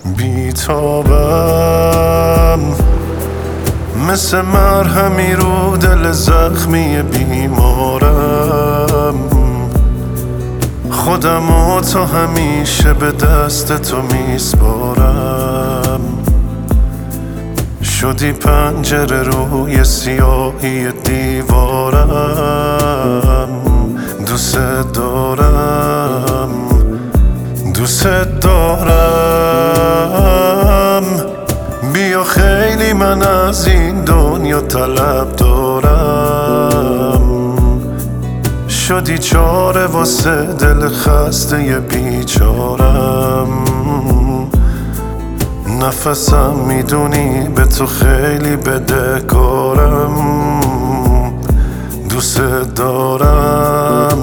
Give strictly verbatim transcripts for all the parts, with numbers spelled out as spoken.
بیتابم مثل مرهمی رو دل زخمی بیمارم. خودم و تا همیشه به دست تو میسپارم. شدی پنجره روی سیاهی دیوارم. دوست دارم دوست دارم. بیا خیلی من از این دنیا طلب دارم. شدی چاره واسه دل خسته بیچارم. نفسم میدونی به تو خیلی بدهکارم. دوست دارم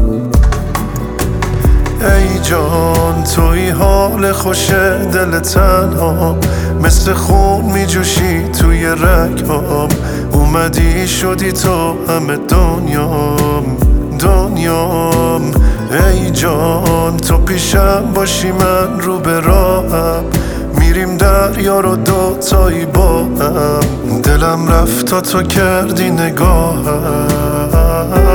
ای جان، توی حال خوش دل تنها، مثل خون میجوشی توی رگام. اومدی شدی تو همه دنیام دنیام. ای جان تو پیشم باشی من رو به راهم. میریم دریا رو دوتایی با هم. دلم رفت تا تو کردی نگاهم.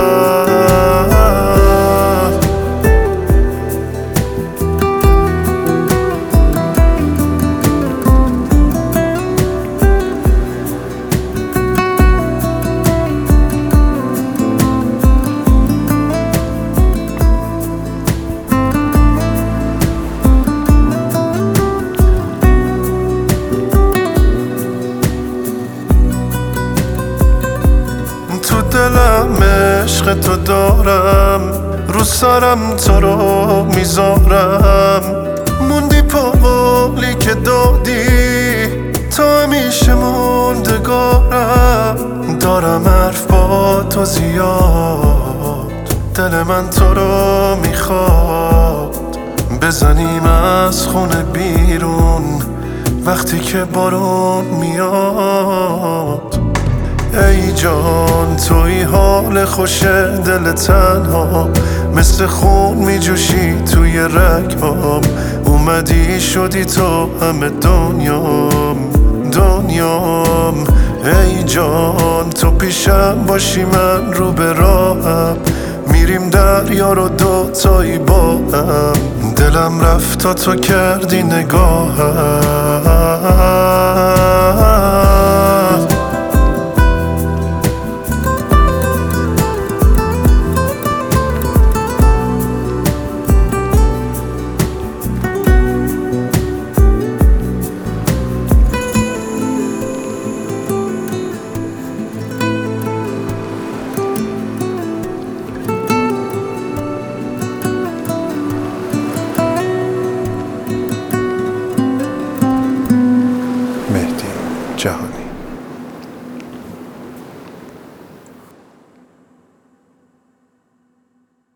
تو دلم عشق تو دارم، رو سرم تو رو میذارم. موندی پاولی که دادی، تا همیشه موندگارم. دارم حرف با تو زیاد، دل من تو رو میخواد. بزنیم از خونه بیرون وقتی که بارون میاد. ای جان توی حال خوش دل تنها، مثل خون میجوشی توی رگام. اومدی شدی تو همه دنیام دنیام. ای جان تو پیشم باشی من رو به راهم. میریم دریا رو دوتایی با هم. دلم رفت تا تو کردی نگاهم. مهدی جهانی.